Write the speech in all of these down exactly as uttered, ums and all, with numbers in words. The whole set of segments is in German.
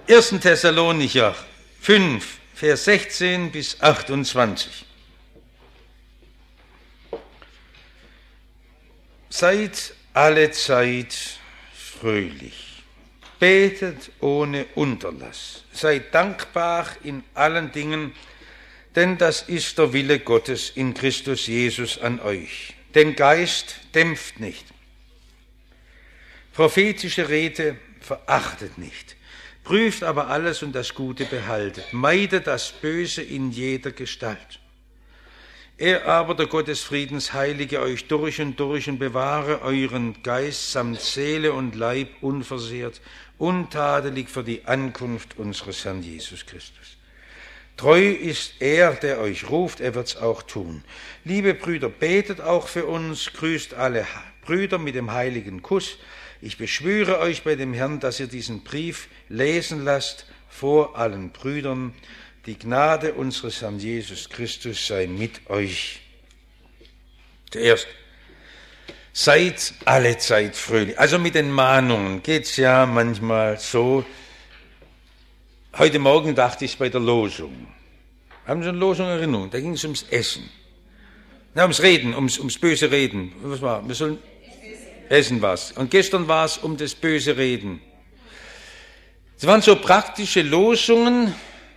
ersten Thessalonicher fünf, Vers sechzehn bis achtundzwanzig. Seid alle Zeit fröhlich, betet ohne Unterlass, seid dankbar in allen Dingen, denn das ist der Wille Gottes in Christus Jesus an euch. Den Geist dämpft nicht. Prophetische Rede verachtet nicht. Prüft aber alles und das Gute behaltet. Meidet das Böse in jeder Gestalt. Er aber, der Gott des Friedens, heilige euch durch und durch und bewahre euren Geist samt Seele und Leib unversehrt, untadelig für die Ankunft unseres Herrn Jesus Christus. Treu ist er, der euch ruft, er wird's auch tun. Liebe Brüder, betet auch für uns, grüßt alle Brüder mit dem heiligen Kuss. Ich beschwöre euch bei dem Herrn, dass ihr diesen Brief lesen lasst vor allen Brüdern. Die Gnade unseres Herrn Jesus Christus sei mit euch. Zuerst, seid alle Zeit fröhlich. Also mit den Mahnungen geht's ja manchmal so. Heute Morgen dachte ich bei der Losung. Haben Sie eine Losung in Erinnerung? Da ging es ums Essen. Na, ums Reden, ums, ums böse Reden. Was war? Wir sollen essen was. Und gestern war es um das böse Reden. Es waren so praktische Losungen,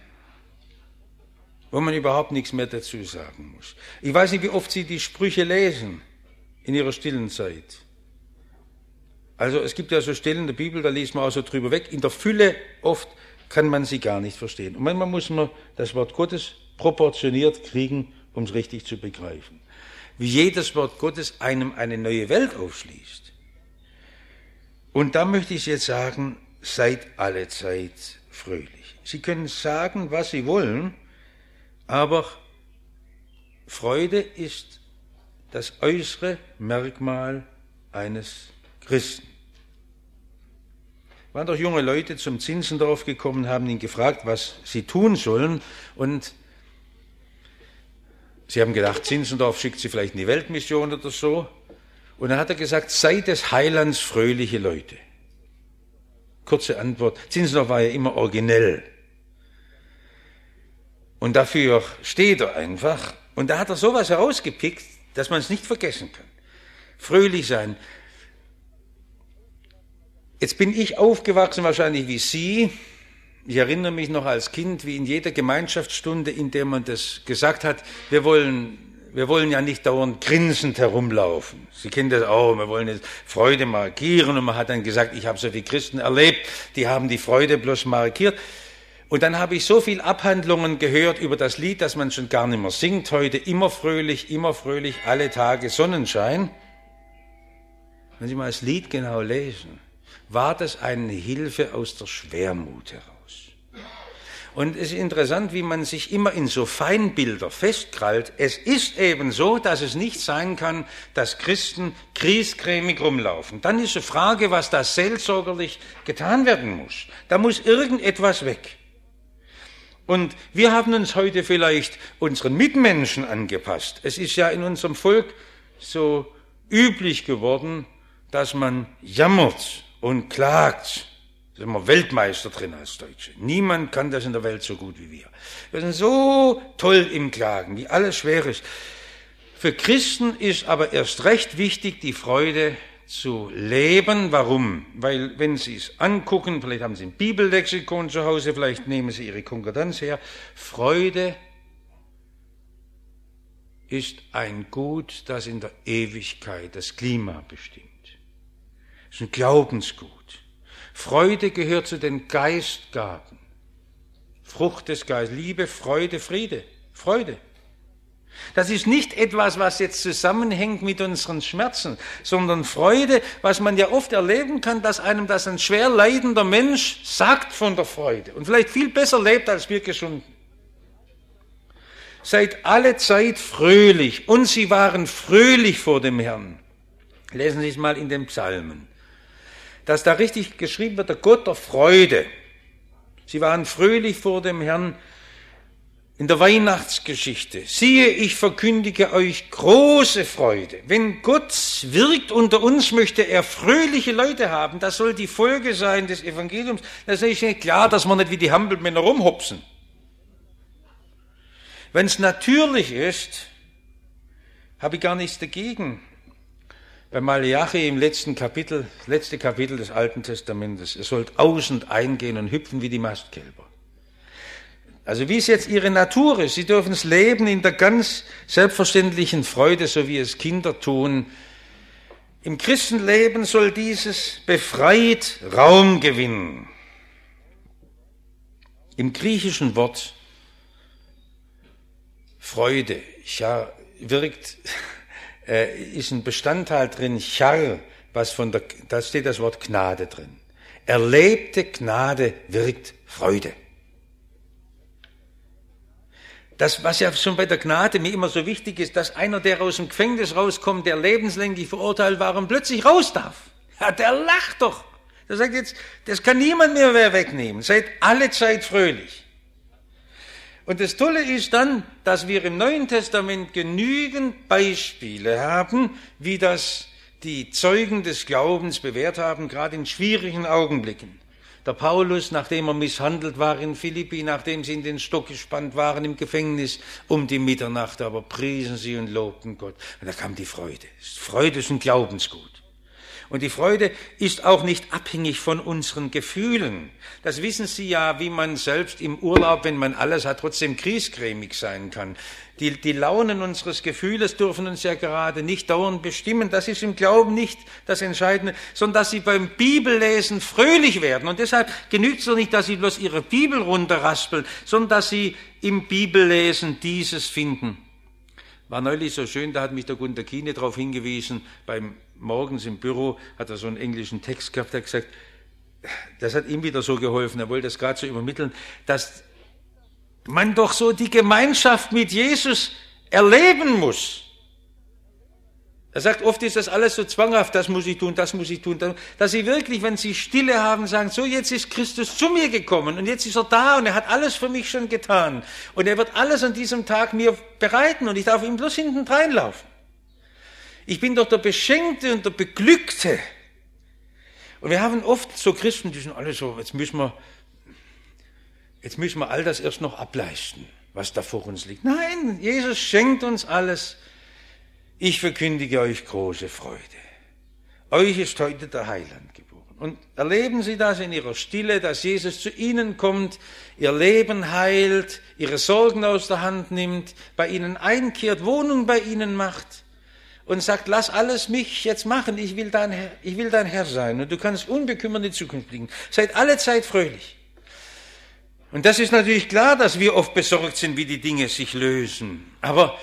wo man überhaupt nichts mehr dazu sagen muss. Ich weiß nicht, wie oft Sie die Sprüche lesen in Ihrer stillen Zeit. Also es gibt ja so Stellen in der Bibel, da liest man auch so drüber weg. In der Fülle oft kann man sie gar nicht verstehen. Und manchmal muss man das Wort Gottes proportioniert kriegen, um es richtig zu begreifen. Wie jedes Wort Gottes einem eine neue Welt aufschließt. Und da möchte ich jetzt sagen, seid alle Zeit fröhlich. Sie können sagen, was Sie wollen, aber Freude ist das äußere Merkmal eines Christen. Waren doch junge Leute zum Zinzendorf gekommen, haben ihn gefragt, was sie tun sollen, und sie haben gedacht, Zinzendorf schickt sie vielleicht in die Weltmission oder so, und dann hat er gesagt, seid des Heilands fröhliche Leute. Kurze Antwort, Zinzendorf war ja immer originell. Und dafür steht er einfach. Und da hat er sowas herausgepickt, dass man es nicht vergessen kann. Fröhlich sein. Jetzt bin ich aufgewachsen, wahrscheinlich wie Sie. Ich erinnere mich noch als Kind, wie in jeder Gemeinschaftsstunde, in der man das gesagt hat, wir wollen, wir wollen ja nicht dauernd grinsend herumlaufen. Sie kennen das auch, wir wollen jetzt Freude markieren. Und man hat dann gesagt, ich habe so viele Christen erlebt, die haben die Freude bloß markiert. Und dann habe ich so viel Abhandlungen gehört über das Lied, dass man schon gar nicht mehr singt heute. Immer fröhlich, immer fröhlich, alle Tage Sonnenschein. Wenn Sie mal das Lied genau lesen, war das eine Hilfe aus der Schwermut heraus. Und es ist interessant, wie man sich immer in so Feinbilder festkrallt. Es ist eben so, dass es nicht sein kann, dass Christen griesgrämig rumlaufen. Dann ist die Frage, was da seelsorgerlich getan werden muss. Da muss irgendetwas weg. Und wir haben uns heute vielleicht unseren Mitmenschen angepasst. Es ist ja in unserem Volk so üblich geworden, dass man jammert und klagt. Da sind wir Weltmeister drin als Deutsche. Niemand kann das in der Welt so gut wie wir. Wir sind so toll im Klagen, wie alles schwer ist. Für Christen ist aber erst recht wichtig, die Freude zu leben. Warum? Weil, wenn Sie es angucken, vielleicht haben Sie ein Bibellexikon zu Hause, vielleicht nehmen Sie Ihre Konkordanz her. Freude ist ein Gut, das in der Ewigkeit das Klima bestimmt. Es ist ein Glaubensgut. Freude gehört zu den Geistgaben. Frucht des Geistes, Liebe, Freude, Friede, Freude. Das ist nicht etwas, was jetzt zusammenhängt mit unseren Schmerzen, sondern Freude, was man ja oft erleben kann, dass einem das ein schwer leidender Mensch sagt von der Freude und vielleicht viel besser lebt als wir Gesunden. Seid alle Zeit fröhlich, und sie waren fröhlich vor dem Herrn. Lesen Sie es mal in den Psalmen. Dass da richtig geschrieben wird, der Gott der Freude. Sie waren fröhlich vor dem Herrn. in der Weihnachtsgeschichte. Siehe, ich verkündige euch große Freude. Wenn Gott wirkt unter uns, möchte er fröhliche Leute haben. Das soll die Folge sein des Evangeliums. Das ist nicht klar, dass wir nicht wie die Hampelmänner rumhopsen. Wenn es natürlich ist, habe ich gar nichts dagegen. Bei Maleachi im letzten Kapitel, das letzte Kapitel des Alten Testamentes, ihr sollt aus und eingehen und hüpfen wie die Mastkälber. Also wie es jetzt ihre Natur ist, sie dürfen es leben in der ganz selbstverständlichen Freude, so wie es Kinder tun. Im Christenleben soll dieses befreit Raum gewinnen. Im griechischen Wort Freude, ja, wirkt, äh, ist ein Bestandteil drin, Char, was von der, da steht das Wort Gnade drin. Erlebte Gnade wirkt Freude. Das, was ja schon bei der Gnade mir immer so wichtig ist, dass einer, der aus dem Gefängnis rauskommt, der lebenslänglich verurteilt war und plötzlich raus darf. Ja, der lacht doch. Der sagt jetzt, das kann niemand mehr wegnehmen. Seid alle Zeit fröhlich. Und das Tolle ist dann, dass wir im Neuen Testament genügend Beispiele haben, wie das die Zeugen des Glaubens bewährt haben, gerade in schwierigen Augenblicken. Der Paulus, nachdem er misshandelt war in Philippi, nachdem sie in den Stock gespannt waren im Gefängnis um die Mitternacht, aber priesen sie und lobten Gott. Und da kam die Freude. Freude ist ein Glaubensgut. Und die Freude ist auch nicht abhängig von unseren Gefühlen. Das wissen Sie ja, wie man selbst im Urlaub, wenn man alles hat, trotzdem griesgrämig sein kann. Die, die Launen unseres Gefühles dürfen uns ja gerade nicht dauernd bestimmen. Das ist im Glauben nicht das Entscheidende, sondern dass Sie beim Bibellesen fröhlich werden. Und deshalb genügt es doch nicht, dass Sie bloß Ihre Bibel runterraspeln, sondern dass Sie im Bibellesen dieses finden. War neulich so schön, da hat mich der Gunter Kiene darauf hingewiesen, beim morgens im Büro hat er so einen englischen Text gehabt, der hat gesagt, das hat ihm wieder so geholfen, er wollte das gerade so übermitteln, dass man doch so die Gemeinschaft mit Jesus erleben muss. Er sagt, oft ist das alles so zwanghaft, das muss ich tun, das muss ich tun, dass sie wirklich, wenn sie Stille haben, sagen, so jetzt ist Christus zu mir gekommen und jetzt ist er da und er hat alles für mich schon getan und er wird alles an diesem Tag mir bereiten und ich darf ihm bloß hinten reinlaufen. Ich bin doch der Beschenkte und der Beglückte. Und wir haben oft so Christen, die sind alle so, jetzt müssen wir, jetzt müssen wir all das erst noch ableisten, was da vor uns liegt. Nein, Jesus schenkt uns alles. Ich verkündige euch große Freude. Euch ist heute der Heiland geboren. Und erleben Sie das in Ihrer Stille, dass Jesus zu Ihnen kommt, Ihr Leben heilt, Ihre Sorgen aus der Hand nimmt, bei Ihnen einkehrt, Wohnung bei Ihnen macht und sagt, lass alles mich jetzt machen, ich will dein Herr, ich will dein Herr sein und du kannst unbekümmert in die Zukunft blicken. Seid alle Zeit fröhlich. Und das ist natürlich klar, dass wir oft besorgt sind, wie die Dinge sich lösen. Aber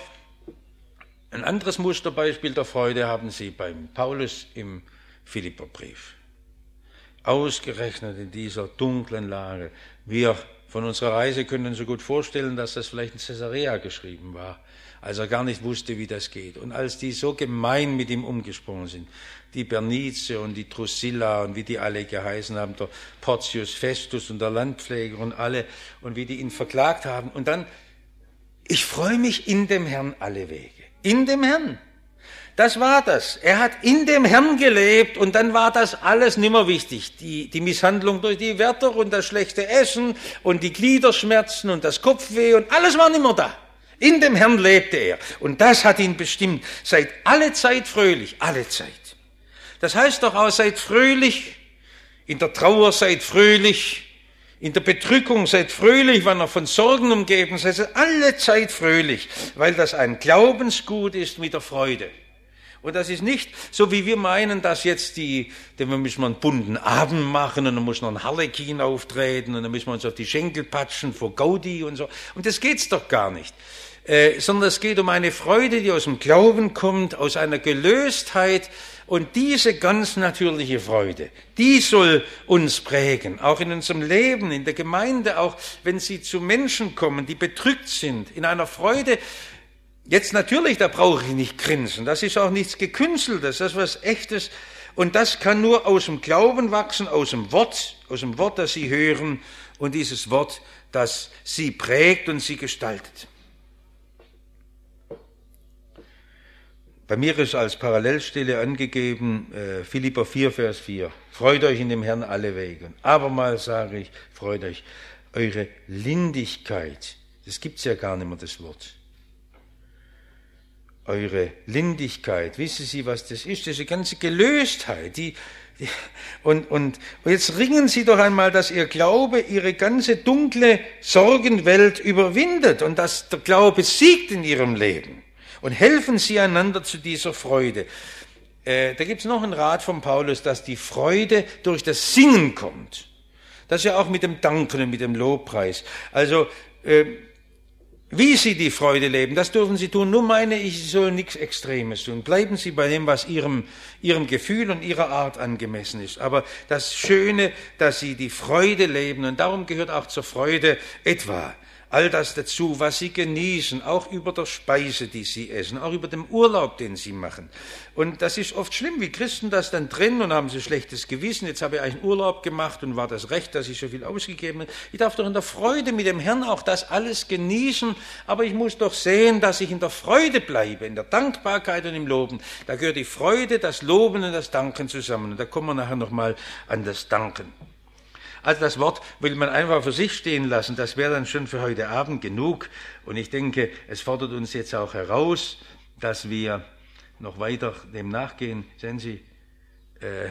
ein anderes Musterbeispiel der Freude haben Sie beim Paulus im Philipperbrief. Ausgerechnet in dieser dunklen Lage. Wir von unserer Reise können uns so gut vorstellen, dass das vielleicht in Caesarea geschrieben war, als er gar nicht wusste, wie das geht. Und als die so gemein mit ihm umgesprungen sind, die Bernice und die Drusilla und wie die alle geheißen haben, der Porcius Festus und der Landpfleger und alle, und wie die ihn verklagt haben. Und dann, ich freue mich in dem Herrn alle Wege. In dem Herrn. Das war das. Er hat in dem Herrn gelebt und dann war das alles nimmer wichtig. Die, die Misshandlung durch die Wärter und das schlechte Essen und die Gliederschmerzen und das Kopfweh und alles war nimmer da. In dem Herrn lebte er und das hat ihn bestimmt. Seid alle Zeit fröhlich, alle Zeit. Das heißt doch auch, seid fröhlich, in der Trauer seid fröhlich, in der Bedrückung seid fröhlich, wenn ihr von Sorgen umgeben seid, alle Zeit fröhlich, weil das ein Glaubensgut ist mit der Freude. Und das ist nicht so, wie wir meinen, dass jetzt die, denn wir müssen einen bunten Abend machen und dann muss noch ein Harlekin auftreten und dann müssen wir uns auf die Schenkel patschen vor Gaudi und so. Und das geht's doch gar nicht. Äh, sondern es geht um eine Freude, die aus dem Glauben kommt, aus einer Gelöstheit. Und diese ganz natürliche Freude, die soll uns prägen, auch in unserem Leben, in der Gemeinde, auch wenn Sie zu Menschen kommen, die bedrückt sind, in einer Freude. Jetzt natürlich, da brauche ich nicht grinsen, das ist auch nichts Gekünsteltes, das ist was Echtes. Und das kann nur aus dem Glauben wachsen, aus dem Wort, aus dem Wort, das Sie hören und dieses Wort, das Sie prägt und Sie gestaltet. Bei mir ist als Parallelstelle angegeben, äh, Philipper vier, Vers vier. Freut euch in dem Herrn alle Wege. Abermals sage ich, freut euch. Eure Lindigkeit, das gibt's ja gar nicht mehr, das Wort. Eure Lindigkeit, wissen Sie, was das ist? Diese ganze Gelöstheit, die, die und, und, und jetzt ringen Sie doch einmal, dass Ihr Glaube Ihre ganze dunkle Sorgenwelt überwindet und dass der Glaube siegt in Ihrem Leben. Und helfen Sie einander zu dieser Freude. Äh, da gibt es noch einen Rat von Paulus, dass die Freude durch das Singen kommt. Das ist ja auch mit dem Danken und mit dem Lobpreis. Also, äh, wie Sie die Freude leben, das dürfen Sie tun. Nur meine ich, Sie sollen nichts Extremes tun. Bleiben Sie bei dem, was Ihrem, Ihrem Gefühl und Ihrer Art angemessen ist. Aber das Schöne, dass Sie die Freude leben, und darum gehört auch zur Freude etwa all das dazu, was Sie genießen, auch über der Speise, die Sie essen, auch über den Urlaub, den Sie machen. Und das ist oft schlimm, wie Christen das dann drin und haben so schlechtes Gewissen. Jetzt habe ich einen Urlaub gemacht und war das recht, dass ich so viel ausgegeben habe. Ich darf doch in der Freude mit dem Herrn auch das alles genießen, aber ich muss doch sehen, dass ich in der Freude bleibe, in der Dankbarkeit und im Loben. Da gehört die Freude, das Loben und das Danken zusammen. Und da kommen wir nachher nochmal an das Danken. Also das Wort will man einfach für sich stehen lassen, das wäre dann schon für heute Abend genug. Und ich denke, es fordert uns jetzt auch heraus, dass wir noch weiter dem nachgehen. Sehen Sie, äh,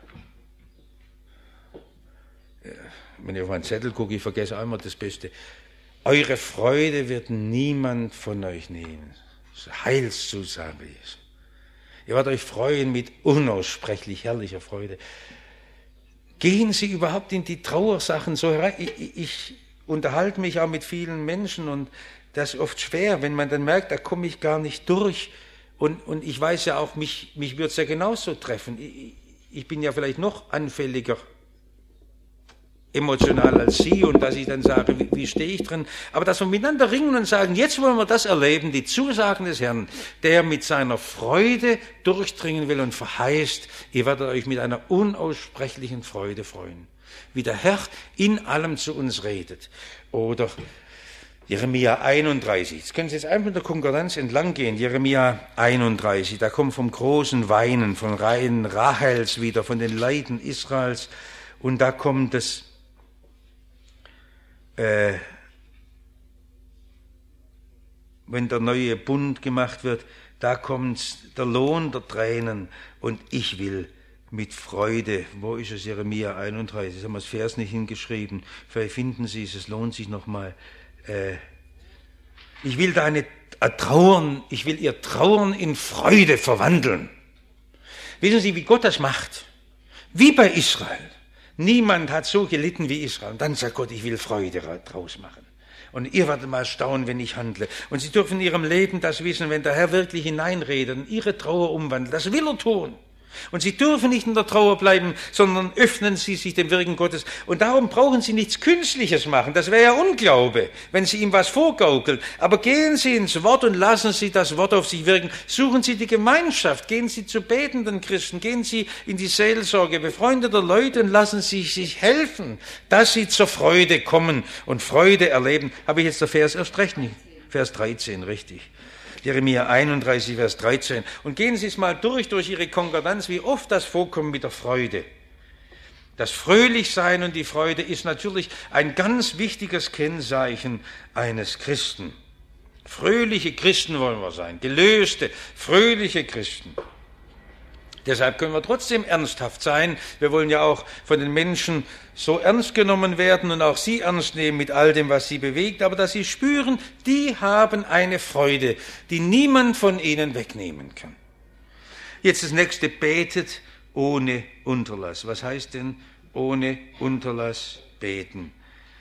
wenn ich auf meinen Zettel gucke, ich vergesse einmal das Beste. Eure Freude wird niemand von euch nehmen. Heilszusage ist. Ihr werdet euch freuen mit unaussprechlich herrlicher Freude. Gehen Sie überhaupt in die Trauersachen so herein? Ich, ich unterhalte mich auch mit vielen Menschen und das ist oft schwer, wenn man dann merkt, da komme ich gar nicht durch. Und, und ich weiß ja auch, mich, mich wird es ja genauso treffen. Ich, ich bin ja vielleicht noch anfälliger emotional als Sie und dass ich dann sage, wie, wie stehe ich drin? Aber dass wir miteinander ringen und sagen, jetzt wollen wir das erleben, die Zusagen des Herrn, der mit seiner Freude durchdringen will und verheißt, ihr werdet euch mit einer unaussprechlichen Freude freuen. Wie der Herr in allem zu uns redet. Oder Jeremia einunddreißig. Jetzt können Sie jetzt einfach in der Konkordanz entlang gehen. Jeremia einunddreißig. Da kommt vom großen Weinen, von Reihen Rahels wieder, von den Leiden Israels. Und da kommt das Äh, wenn der neue Bund gemacht wird, da kommt der Lohn der Tränen und ich will mit Freude, wo ist es, Jeremia einunddreißig, das haben wir das Vers nicht hingeschrieben, vielleicht finden Sie es, es lohnt sich nochmal. Äh, ich will deine äh, Trauern, ich will ihr Trauern in Freude verwandeln. Wissen Sie, wie Gott das macht? Wie bei Israel. Niemand hat so gelitten wie Israel. Und dann sagt Gott, ich will Freude draus machen. Und ihr werdet mal staunen, wenn ich handle. Und Sie dürfen in Ihrem Leben das wissen, wenn der Herr wirklich hineinredet und Ihre Trauer umwandelt. Das will er tun. Und Sie dürfen nicht in der Trauer bleiben, sondern öffnen Sie sich dem Wirken Gottes. Und darum brauchen Sie nichts Künstliches machen. Das wäre ja Unglaube, wenn Sie ihm was vorgaukeln. Aber gehen Sie ins Wort und lassen Sie das Wort auf sich wirken. Suchen Sie die Gemeinschaft. Gehen Sie zu betenden Christen. Gehen Sie in die Seelsorge befreundeter Leute und lassen Sie sich helfen, dass Sie zur Freude kommen und Freude erleben. Habe ich jetzt der Vers erst recht nicht? Vers dreizehn, richtig. Jeremia einunddreißig, Vers dreizehn. Und gehen Sie es mal durch, durch Ihre Konkordanz, wie oft das vorkommt mit der Freude. Das Fröhlichsein und die Freude ist natürlich ein ganz wichtiges Kennzeichen eines Christen. Fröhliche Christen wollen wir sein, gelöste, fröhliche Christen. Deshalb können wir trotzdem ernsthaft sein. Wir wollen ja auch von den Menschen so ernst genommen werden und auch sie ernst nehmen mit all dem, was sie bewegt, aber dass sie spüren, die haben eine Freude, die niemand von ihnen wegnehmen kann. Jetzt das nächste, betet ohne Unterlass. Was heißt denn ohne Unterlass beten?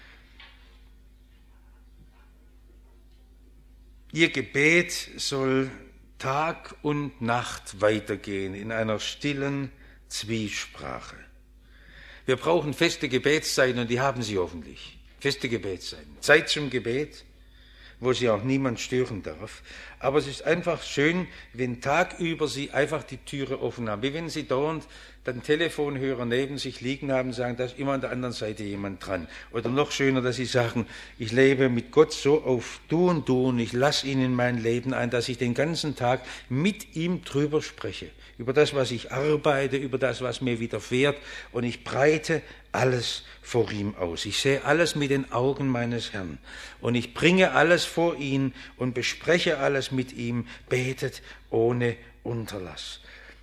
Ihr Gebet soll Tag und Nacht weitergehen in einer stillen Zwiesprache. Wir brauchen feste Gebetszeiten und die haben Sie hoffentlich. Feste Gebetszeiten. Zeit zum Gebet. wo sie auch niemand stören darf. Aber es ist einfach schön, wenn tagüber sie einfach die Türe offen haben. Wie wenn sie dauernd den Telefonhörer neben sich liegen haben, sagen, da ist immer an der anderen Seite jemand dran. Oder noch schöner, dass sie sagen, ich lebe mit Gott so auf Du und Du und ich lasse ihn in mein Leben ein, dass ich den ganzen Tag mit ihm drüber spreche. Über das, was ich arbeite, über das, was mir widerfährt. Und ich breite alles vor ihm aus. Ich sehe alles mit den Augen meines Herrn. Und ich bringe alles vor ihn und bespreche alles mit ihm, betet ohne Unterlass.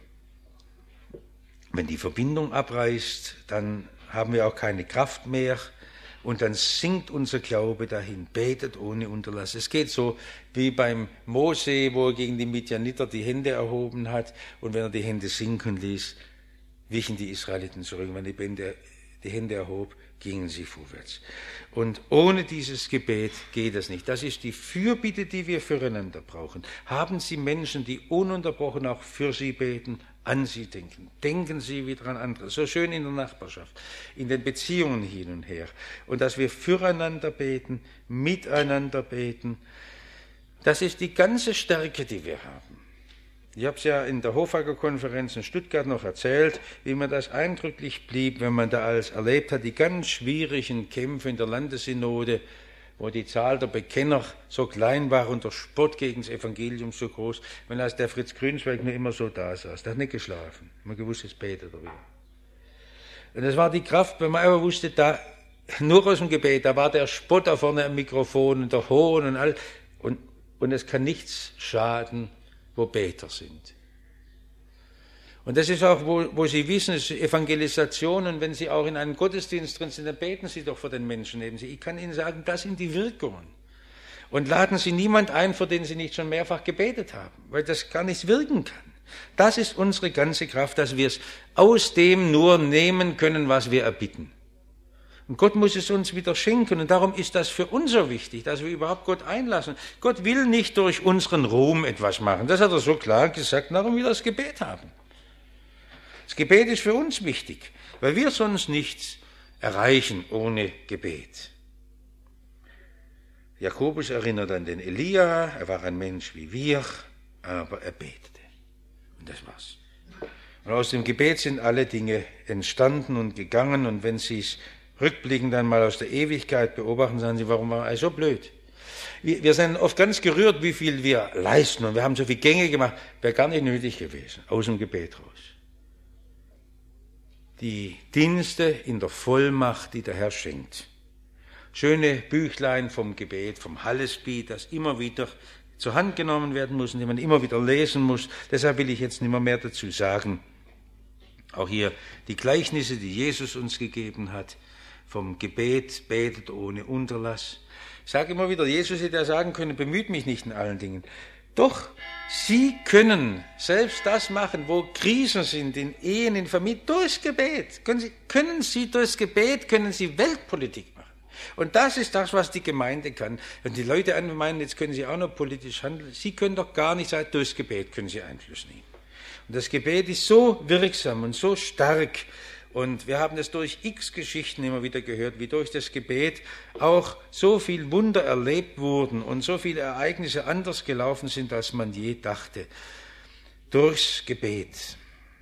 Wenn die Verbindung abreißt, dann haben wir auch keine Kraft mehr und dann sinkt unser Glaube dahin, betet ohne Unterlass. Es geht so wie beim Mose, wo er gegen die Midianiter die Hände erhoben hat und wenn er die Hände sinken ließ, wichen die Israeliten zurück. Wenn die Hände, die Hände erhob, gingen sie vorwärts. Und ohne dieses Gebet geht es nicht. Das ist die Fürbitte, die wir füreinander brauchen. Haben Sie Menschen, die ununterbrochen auch für Sie beten, an Sie denken. Denken Sie wieder an andere. So schön in der Nachbarschaft, in den Beziehungen hin und her. Und dass wir füreinander beten, miteinander beten, das ist die ganze Stärke, die wir haben. Ich habe es ja in der Hofhager-Konferenz in Stuttgart noch erzählt, wie mir das eindrücklich blieb, wenn man da alles erlebt hat, die ganz schwierigen Kämpfe in der Landessynode, wo die Zahl der Bekenner so klein war und der Spott gegen das Evangelium so groß, wenn als der Fritz Grünsweg nur immer so da saß, der hat nicht geschlafen, man gewusst, jetzt betet er wieder. Und das war die Kraft, wenn man aber wusste, da nur aus dem Gebet, da war der Spott da vorne am Mikrofon und der Hohn und all, und, und es kann nichts schaden, wo Beter sind. Und das ist auch, wo, wo Sie wissen, es ist Evangelisation, und wenn Sie auch in einem Gottesdienst drin sind, dann beten Sie doch für den Menschen neben Sie. Ich kann Ihnen sagen, das sind die Wirkungen. Und laden Sie niemand ein, für den Sie nicht schon mehrfach gebetet haben, weil das gar nicht wirken kann. Das ist unsere ganze Kraft, dass wir es aus dem nur nehmen können, was wir erbitten. Und Gott muss es uns wieder schenken. Und darum ist das für uns so wichtig, dass wir überhaupt Gott einlassen. Gott will nicht durch unseren Ruhm etwas machen. Das hat er so klar gesagt, darum will er das Gebet haben. Das Gebet ist für uns wichtig, weil wir sonst nichts erreichen ohne Gebet. Jakobus erinnert an den Elia, er war ein Mensch wie wir, aber er betete. Und das war's. Und aus dem Gebet sind alle Dinge entstanden und gegangen, und wenn Sie es rückblickend dann mal aus der Ewigkeit beobachten, sagen Sie, warum war er so blöd? Wir, wir sind oft ganz gerührt, wie viel wir leisten, und wir haben so viele Gänge gemacht, wäre gar nicht nötig gewesen, aus dem Gebet raus. Die Dienste in der Vollmacht, die der Herr schenkt. Schöne Büchlein vom Gebet, vom Hallesby, das immer wieder zur Hand genommen werden muss und die man immer wieder lesen muss. Deshalb will ich jetzt nicht mehr, mehr dazu sagen. Auch hier die Gleichnisse, die Jesus uns gegeben hat, vom Gebet, betet ohne Unterlass. Ich sage immer wieder, Jesus hätte ja sagen können, bemüht mich nicht in allen Dingen. Doch, Sie können selbst das machen, wo Krisen sind, in Ehen, in Familien, durchs Gebet. Können Sie, können Sie durchs Gebet, können Sie Weltpolitik machen. Und das ist das, was die Gemeinde kann. Wenn die Leute meinen, jetzt können Sie auch noch politisch handeln, Sie können doch gar nicht sagen, durchs Gebet können Sie Einfluss nehmen. Und das Gebet ist so wirksam und so stark. Und wir haben es durch x Geschichten immer wieder gehört, wie durch das Gebet auch so viel Wunder erlebt wurden und so viele Ereignisse anders gelaufen sind, als man je dachte. Durchs Gebet.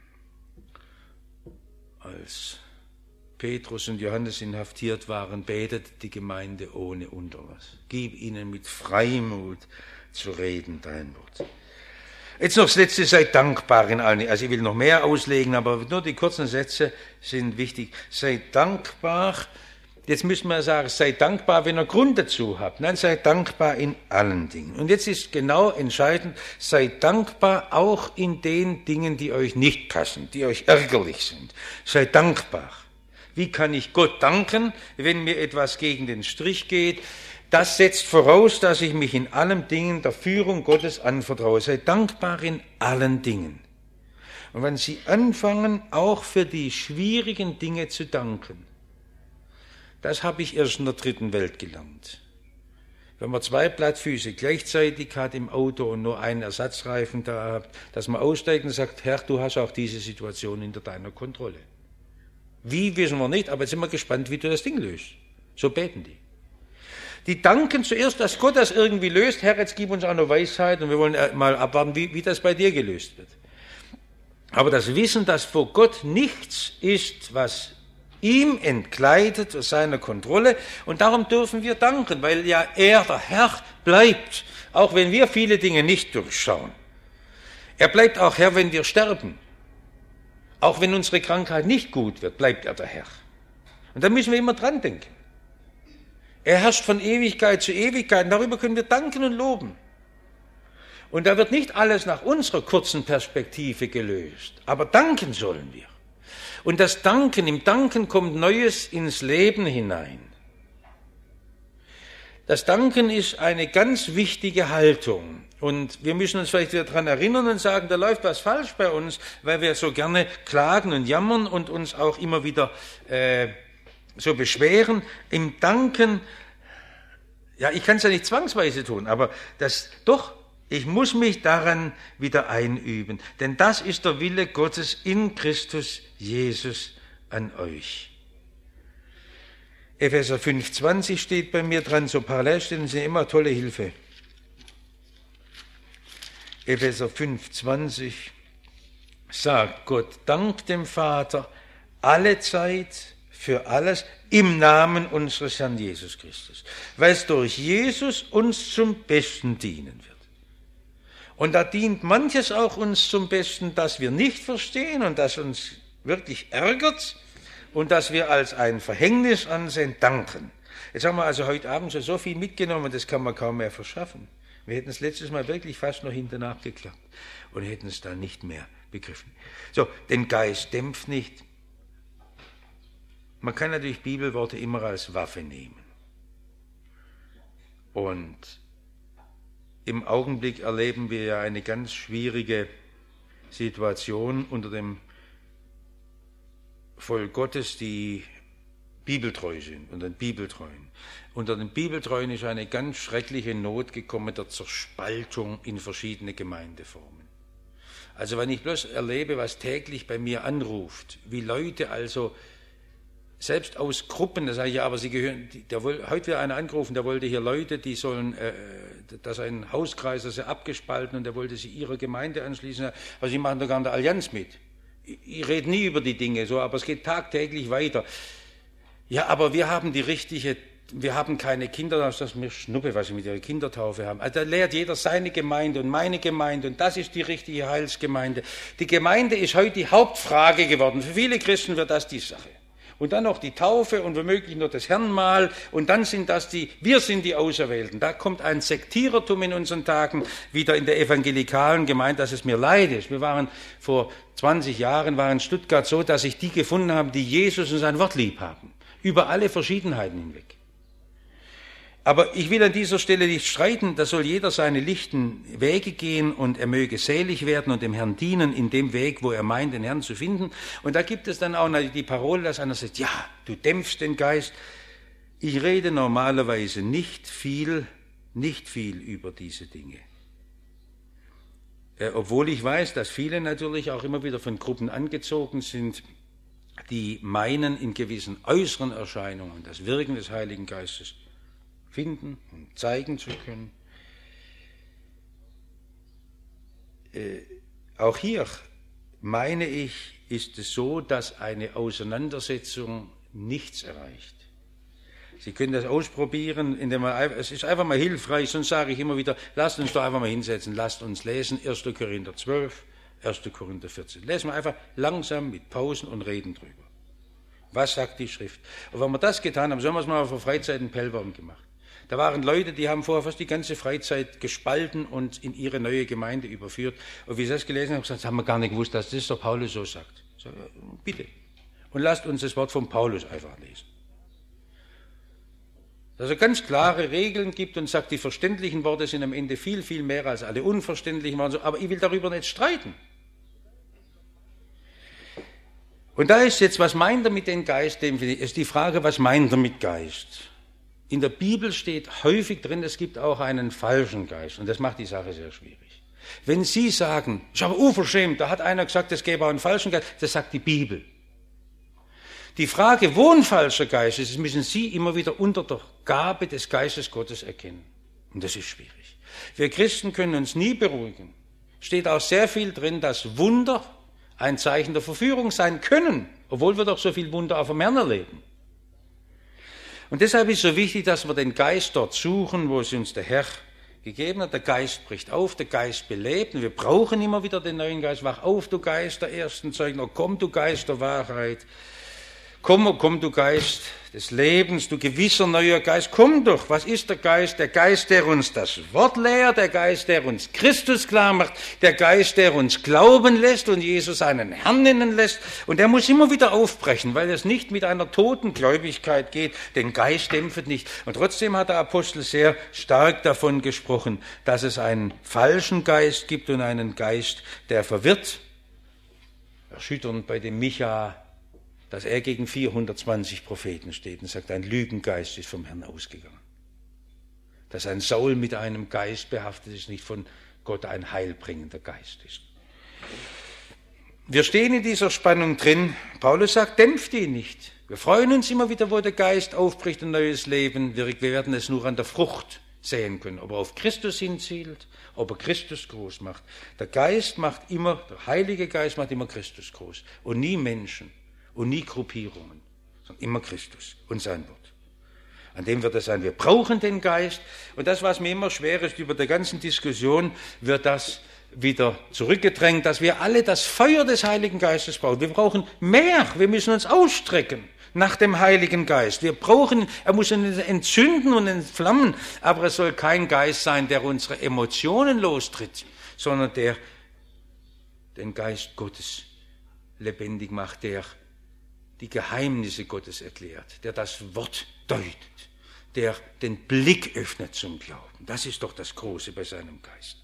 Als Petrus und Johannes inhaftiert waren, betet die Gemeinde ohne Unterlass. Gib ihnen mit Freimut zu reden dein Wort. Jetzt noch das Letzte, seid dankbar in allen. Also ich will noch mehr auslegen, aber nur die kurzen Sätze sind wichtig. Seid dankbar. Jetzt müssen wir sagen, seid dankbar, wenn ihr Grund dazu habt. Nein, seid dankbar in allen Dingen. Und jetzt ist genau entscheidend, seid dankbar auch in den Dingen, die euch nicht passen, die euch ärgerlich sind. Seid dankbar. Wie kann ich Gott danken, wenn mir etwas gegen den Strich geht? Das setzt voraus, dass ich mich in allen Dingen der Führung Gottes anvertraue. Seid dankbar in allen Dingen. Und wenn Sie anfangen, auch für die schwierigen Dinge zu danken, das habe ich erst in der dritten Welt gelernt. Wenn man zwei Plattfüße gleichzeitig hat im Auto und nur einen Ersatzreifen da hat, dass man aussteigt und sagt, Herr, du hast auch diese Situation unter deiner Kontrolle. Wie, wissen wir nicht, aber jetzt sind wir gespannt, wie du das Ding löst. So beten die. Die danken zuerst, dass Gott das irgendwie löst. Herr, jetzt gib uns auch noch Weisheit und wir wollen mal abwarten, wie, wie das bei dir gelöst wird. Aber das Wissen, dass vor Gott nichts ist, was ihm entkleidet aus seiner Kontrolle. Und darum dürfen wir danken, weil ja er, der Herr, bleibt, auch wenn wir viele Dinge nicht durchschauen. Er bleibt auch Herr, wenn wir sterben. Auch wenn unsere Krankheit nicht gut wird, bleibt er der Herr. Und da müssen wir immer dran denken. Er herrscht von Ewigkeit zu Ewigkeit. Und darüber können wir danken und loben. Und da wird nicht alles nach unserer kurzen Perspektive gelöst. Aber danken sollen wir. Und das Danken, im Danken kommt Neues ins Leben hinein. Das Danken ist eine ganz wichtige Haltung. Und wir müssen uns vielleicht wieder daran erinnern und sagen, da läuft was falsch bei uns, weil wir so gerne klagen und jammern und uns auch immer wieder äh, so beschweren. Im Danken, ja, ich kann es ja nicht zwangsweise tun, aber das doch, ich muss mich daran wieder einüben. Denn das ist der Wille Gottes in Christus Jesus an euch. Epheser fünf zwanzig steht bei mir dran, so Parallelstellen sind immer tolle Hilfe. Epheser fünf zwanzig sagt Gott, dank dem Vater alle Zeit für alles im Namen unseres Herrn Jesus Christus, weil es durch Jesus uns zum Besten dienen wird. Und da dient manches auch uns zum Besten, das wir nicht verstehen und das uns wirklich ärgert und das wir als ein Verhängnis ansehen, danken. Jetzt haben wir also heute Abend schon so viel mitgenommen, das kann man kaum mehr verschaffen. Wir hätten es letztes Mal wirklich fast noch hinter geklappt und hätten es dann nicht mehr begriffen. So, den Geist dämpft nicht. Man kann natürlich Bibelworte immer als Waffe nehmen. Und im Augenblick erleben wir ja eine ganz schwierige Situation unter dem Volk Gottes, die bibeltreu sind, unter den Bibeltreuen. Unter den Bibeltreuen ist eine ganz schreckliche Not gekommen der Zerspaltung in verschiedene Gemeindeformen. Also wenn ich bloß erlebe, was täglich bei mir anruft, wie Leute also selbst aus Gruppen, da sage ich ja, aber sie gehören, der, heute wird einer angerufen, der wollte hier Leute, die sollen, äh, das ist ein Hauskreis, das ist abgespalten und der wollte sie ihrer Gemeinde anschließen, also sie machen doch gar in der Allianz mit. Ich, ich rede nie über die Dinge so, aber es geht tagtäglich weiter. Ja, aber wir haben die richtige, wir haben keine Kinder, das ist mir Schnuppe, was sie mit ihrer Kindertaufe haben. Also da lehrt jeder seine Gemeinde und meine Gemeinde und das ist die richtige Heilsgemeinde. Die Gemeinde ist heute die Hauptfrage geworden. Für viele Christen wird das die Sache. Und dann noch die Taufe und womöglich noch das Herrenmahl und dann sind das die, wir sind die Auserwählten. Da kommt ein Sektierertum in unseren Tagen wieder in der evangelikalen Gemeinde, dass es mir leid ist. Wir waren vor zwanzig Jahren, war in Stuttgart so, dass sich die gefunden haben, die Jesus und sein Wort lieb haben. Über alle Verschiedenheiten hinweg. Aber ich will an dieser Stelle nicht streiten, da soll jeder seine lichten Wege gehen und er möge selig werden und dem Herrn dienen in dem Weg, wo er meint, den Herrn zu finden. Und da gibt es dann auch die Parole, dass einer sagt, ja, du dämpfst den Geist. Ich rede normalerweise nicht viel, nicht viel über diese Dinge. Äh, obwohl ich weiß, dass viele natürlich auch immer wieder von Gruppen angezogen sind, die meinen, in gewissen äußeren Erscheinungen das Wirken des Heiligen Geistes finden und zeigen zu können. Äh, auch hier meine ich, ist es so, dass eine Auseinandersetzung nichts erreicht. Sie können das ausprobieren, indem man, es ist einfach mal hilfreich, sonst sage ich immer wieder, lasst uns doch einfach mal hinsetzen, lasst uns lesen, erster Korinther zwölf, erster Korinther vierzehn. Lesen wir einfach langsam mit Pausen und reden drüber. Was sagt die Schrift? Und wenn wir das getan haben, so haben wir es mal auf der Freizeit in Pellworm gemacht. Da waren Leute, die haben vorher fast die ganze Freizeit gespalten und in ihre neue Gemeinde überführt. Und wie sie das gelesen haben, gesagt, das haben wir gar nicht gewusst, dass das der Paulus so sagt. So, bitte. Und lasst uns das Wort von Paulus einfach lesen. Dass er ganz klare Regeln gibt und sagt, die verständlichen Worte sind am Ende viel, viel mehr als alle unverständlichen Worte. Aber ich will darüber nicht streiten. Und da ist jetzt, was meint er mit dem Geist? Ist die Frage, was meint er mit Geist? In der Bibel steht häufig drin, es gibt auch einen falschen Geist. Und das macht die Sache sehr schwierig. Wenn Sie sagen, ist aber unverschämt, da hat einer gesagt, es gäbe auch einen falschen Geist, das sagt die Bibel. Die Frage, wo ein falscher Geist ist, müssen Sie immer wieder unter der Gabe des Geistes Gottes erkennen. Und das ist schwierig. Wir Christen können uns nie beruhigen. Steht auch sehr viel drin, dass Wunder ein Zeichen der Verführung sein können, obwohl wir doch so viel Wunder auf dem Herrn erleben. Und deshalb ist es so wichtig, dass wir den Geist dort suchen, wo es uns der Herr gegeben hat. Der Geist bricht auf, der Geist belebt. Und wir brauchen immer wieder den neuen Geist. Wach auf, du Geist der ersten Zeugen. Oh, komm, du Geist der Wahrheit. Komm, oh, komm, du Geist des Lebens, du gewisser neuer Geist. Komm doch, was ist der Geist? Der Geist, der uns das Wort lehrt, der Geist, der uns Christus klar macht, der Geist, der uns glauben lässt und Jesus einen Herrn nennen lässt. Und der muss immer wieder aufbrechen, weil es nicht mit einer toten Gläubigkeit geht. Den Geist dämpft nicht. Und trotzdem hat der Apostel sehr stark davon gesprochen, dass es einen falschen Geist gibt und einen Geist, der verwirrt. Erschütternd bei dem Micha, dass er gegen vierhundertzwanzig Propheten steht und sagt, ein Lügengeist ist vom Herrn ausgegangen. Dass ein Saul mit einem Geist behaftet ist, nicht von Gott ein heilbringender Geist ist. Wir stehen in dieser Spannung drin. Paulus sagt, dämpft ihn nicht. Wir freuen uns immer wieder, wo der Geist aufbricht, ein neues Leben. Wir, wir werden es nur an der Frucht sehen können, ob er auf Christus hinzielt, ob er Christus groß macht. Der Geist macht immer, der Heilige Geist macht immer Christus groß und nie Menschen. Und nie Gruppierungen, sondern immer Christus und sein Wort. An dem wird es sein. Wir brauchen den Geist. Und das, was mir immer schwer ist, über der ganzen Diskussion, wird das wieder zurückgedrängt, dass wir alle das Feuer des Heiligen Geistes brauchen. Wir brauchen mehr. Wir müssen uns ausstrecken nach dem Heiligen Geist. Wir brauchen, er muss uns entzünden und entflammen, aber es soll kein Geist sein, der unsere Emotionen lostritt, sondern der den Geist Gottes lebendig macht, der die Geheimnisse Gottes erklärt, der das Wort deutet, der den Blick öffnet zum Glauben. Das ist doch das Große bei seinem Geist.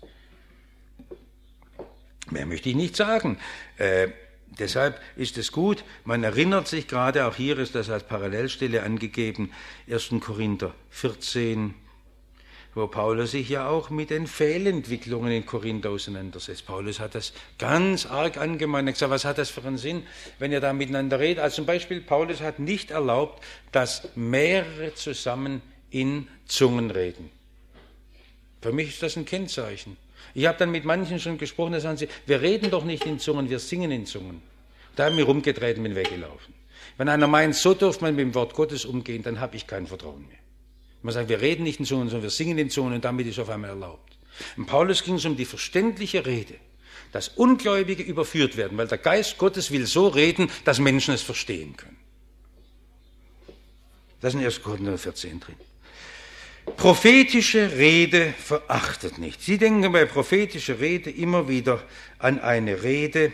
Mehr möchte ich nicht sagen. Äh, deshalb ist es gut, man erinnert sich gerade, auch hier ist das als Parallelstelle angegeben, erster Korinther vierzehn, wo Paulus sich ja auch mit den Fehlentwicklungen in Korinth auseinandersetzt. Paulus hat das ganz arg angemahnt. Er hat gesagt, was hat das für einen Sinn, wenn ihr da miteinander redet? Also zum Beispiel, Paulus hat nicht erlaubt, dass mehrere zusammen in Zungen reden. Für mich ist das ein Kennzeichen. Ich habe dann mit manchen schon gesprochen, da sagen sie, wir reden doch nicht in Zungen, wir singen in Zungen. Da haben wir rumgedreht und bin weggelaufen. Wenn einer meint, so dürfte man mit dem Wort Gottes umgehen, dann habe ich kein Vertrauen mehr. Man sagt, wir reden nicht in Zungen, sondern wir singen in Zungen und damit ist auf einmal erlaubt. In Paulus ging es um die verständliche Rede, dass Ungläubige überführt werden, weil der Geist Gottes will so reden, dass Menschen es verstehen können. Das ist in erster Korinther vierzehn drin. Prophetische Rede verachtet nicht. Sie denken bei prophetischer Rede immer wieder an eine Rede,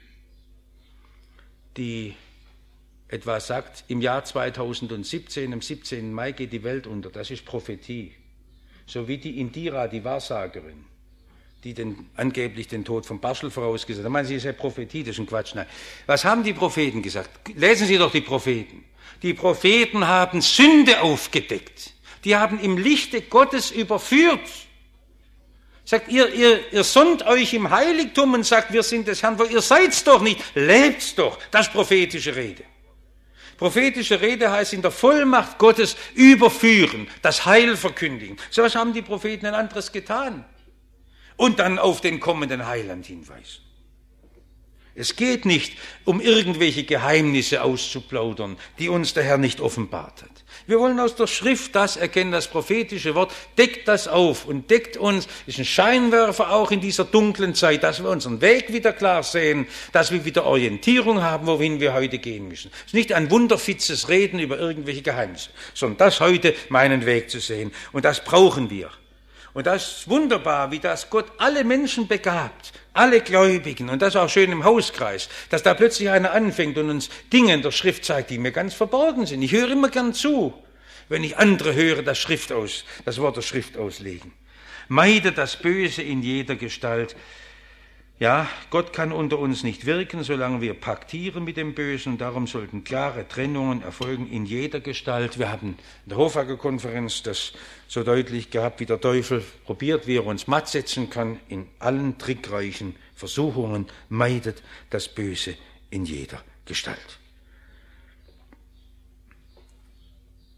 die etwa sagt, im Jahr zweitausendsiebzehn, am siebzehnten Mai geht die Welt unter. Das ist Prophetie. So wie die Indira, die Wahrsagerin, die den, angeblich den Tod von Barschel vorausgesagt hat. Da meinen Sie, das ist ja Prophetie, das ist ein Quatsch. Nein. Was haben die Propheten gesagt? Lesen Sie doch die Propheten. Die Propheten haben Sünde aufgedeckt. Die haben im Lichte Gottes überführt. Sagt, ihr, ihr, ihr sonnt euch im Heiligtum und sagt, wir sind des Herrn. Ihr seid's doch nicht, lebt's doch. Das ist prophetische Rede. Prophetische Rede heißt in der Vollmacht Gottes überführen, das Heil verkündigen. So was haben die Propheten ein anderes getan. Und dann auf den kommenden Heiland hinweisen. Es geht nicht um irgendwelche Geheimnisse auszuplaudern, die uns der Herr nicht offenbart hat. Wir wollen aus der Schrift das erkennen, das prophetische Wort deckt das auf und deckt uns, ist ein Scheinwerfer auch in dieser dunklen Zeit, dass wir unseren Weg wieder klar sehen, dass wir wieder Orientierung haben, wohin wir heute gehen müssen. Es ist nicht ein wunderfitzes Reden über irgendwelche Geheimnisse, sondern das heute meinen Weg zu sehen. Und das brauchen wir. Und das ist wunderbar, wie das Gott alle Menschen begabt, alle Gläubigen, und das auch schön im Hauskreis, dass da plötzlich einer anfängt und uns Dinge in der Schrift zeigt, die mir ganz verborgen sind. Ich höre immer gern zu, wenn ich andere höre, das, Schrift aus, das Wort der Schrift auslegen. Meide das Böse in jeder Gestalt. Ja, Gott kann unter uns nicht wirken, solange wir paktieren mit dem Bösen, und darum sollten klare Trennungen erfolgen in jeder Gestalt. Wir haben in der Hofacker-Konferenz das so deutlich gehabt, wie der Teufel probiert, wie er uns matt setzen kann in allen trickreichen Versuchungen. Meidet das Böse in jeder Gestalt.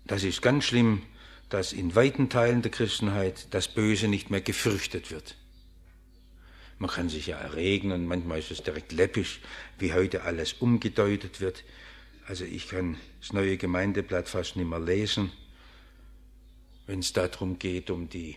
Das ist ganz schlimm, dass in weiten Teilen der Christenheit das Böse nicht mehr gefürchtet wird. Man kann sich ja erregen und manchmal ist es direkt läppisch, wie heute alles umgedeutet wird. Also ich kann das neue Gemeindeblatt fast nicht mehr lesen, wenn es darum geht, um die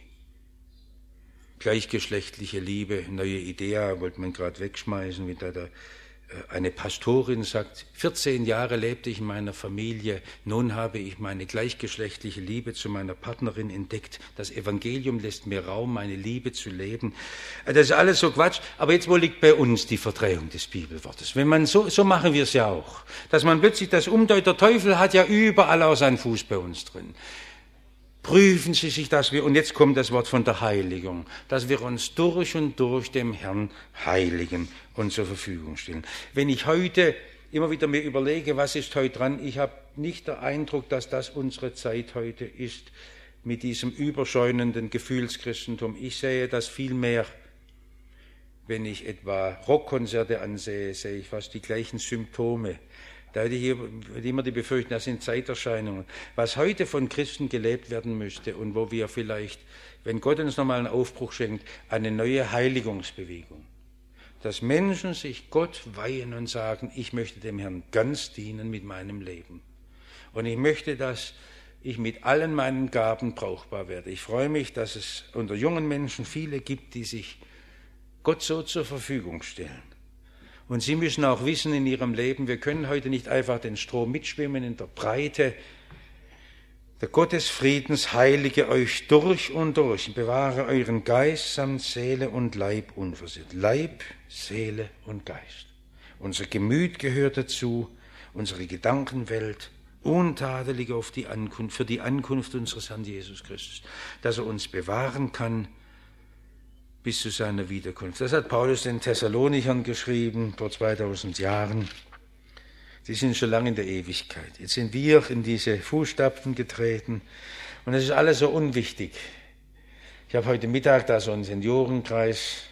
gleichgeschlechtliche Liebe. Neue Idee wollte man gerade wegschmeißen, wie da der eine Pastorin sagt, vierzehn Jahre lebte ich in meiner Familie, nun habe ich meine gleichgeschlechtliche Liebe zu meiner Partnerin entdeckt. Das Evangelium lässt mir Raum, meine Liebe zu leben. Das ist alles so Quatsch, aber jetzt wo liegt bei uns die Verdrehung des Bibelwortes? Wenn man so, so machen wir es ja auch, dass man plötzlich das umdeutet, der Teufel hat ja überall auch seinen Fuß bei uns drin. Prüfen Sie sich, dass wir, und jetzt kommt das Wort von der Heiligung, dass wir uns durch und durch dem Herrn heiligen und zur Verfügung stellen. Wenn ich heute immer wieder mir überlege, was ist heute dran, ich habe nicht den Eindruck, dass das unsere Zeit heute ist, mit diesem überschäumenden Gefühlschristentum. Ich sehe das viel mehr, wenn ich etwa Rockkonzerte ansehe, sehe ich fast die gleichen Symptome. Da hätte ich immer die Befürchtung, das sind Zeiterscheinungen. Was heute von Christen gelebt werden müsste und wo wir vielleicht, wenn Gott uns nochmal einen Aufbruch schenkt, eine neue Heiligungsbewegung. Dass Menschen sich Gott weihen und sagen, ich möchte dem Herrn ganz dienen mit meinem Leben. Und ich möchte, dass ich mit allen meinen Gaben brauchbar werde. Ich freue mich, dass es unter jungen Menschen viele gibt, die sich Gott so zur Verfügung stellen. Und Sie müssen auch wissen in Ihrem Leben, wir können heute nicht einfach den Strom mitschwimmen in der Breite. Der Gott des Friedens heilige euch durch und durch und bewahre euren Geist samt Seele und Leib unversehrt. Leib, Seele und Geist. Unser Gemüt gehört dazu, unsere Gedankenwelt, untadelig auf die Ankunft, für die Ankunft unseres Herrn Jesus Christus, dass er uns bewahren kann bis zu seiner Wiederkunft. Das hat Paulus den Thessalonichern geschrieben vor zweitausend Jahren. Die sind schon lange in der Ewigkeit. Jetzt sind wir in diese Fußstapfen getreten und es ist alles so unwichtig. Ich habe heute Mittag da so einen Seniorenkreis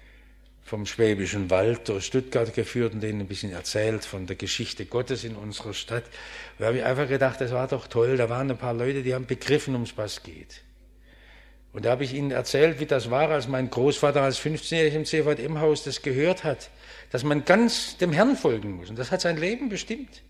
vom Schwäbischen Wald durch Stuttgart geführt und denen ein bisschen erzählt von der Geschichte Gottes in unserer Stadt. Da habe ich einfach gedacht, das war doch toll, da waren ein paar Leute, die haben begriffen, um was geht. Und da habe ich Ihnen erzählt, wie das war, als mein Großvater als fünfzehnjähriger im C V M-Haus das gehört hat, dass man ganz dem Herrn folgen muss. Und das hat sein Leben bestimmt.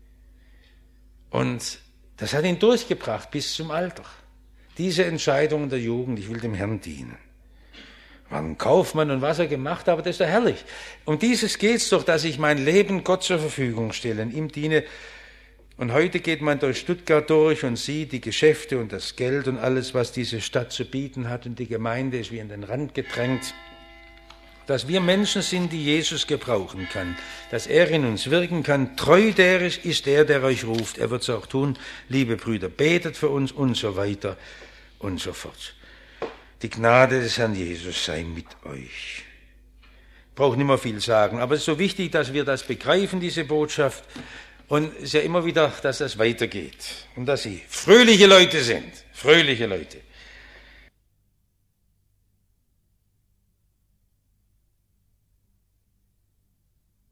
Und das hat ihn durchgebracht bis zum Alter. Diese Entscheidung der Jugend, ich will dem Herrn dienen. War ein Kaufmann und was er gemacht hat, aber das ist doch herrlich. Um dieses geht's doch, dass ich mein Leben Gott zur Verfügung stelle und ihm diene. Und heute geht man durch Stuttgart durch und sieht die Geschäfte und das Geld und alles, was diese Stadt zu bieten hat. Und die Gemeinde ist wie an den Rand gedrängt. Dass wir Menschen sind, die Jesus gebrauchen kann. Dass er in uns wirken kann. Treu der ist, ist der, der euch ruft. Er wird es auch tun. Liebe Brüder, betet für uns und so weiter und so fort. Die Gnade des Herrn Jesus sei mit euch. Ich brauche nicht mehr viel sagen, aber es ist so wichtig, dass wir das begreifen, diese Botschaft. Und es ist ja immer wieder, dass das weitergeht und dass sie fröhliche Leute sind, fröhliche Leute.